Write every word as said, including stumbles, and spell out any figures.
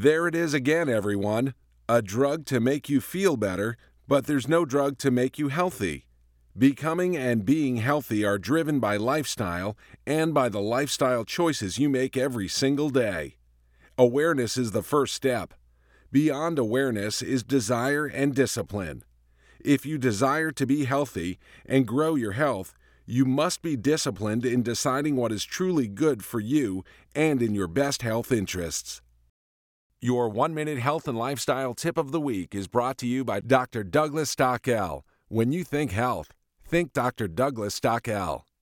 There it is again, everyone. A drug to make you feel better, but there's no drug to make you healthy. Becoming and being healthy are driven by lifestyle and by the lifestyle choices you make every single day. Awareness is the first step. Beyond awareness is desire and discipline. If you desire to be healthy and grow your health, you must be disciplined in deciding what is truly good for you and in your best health interests. Your one-minute health and lifestyle tip of the week is brought to you by Doctor Douglas Stockel. When you think health, think Doctor Douglas Stockel.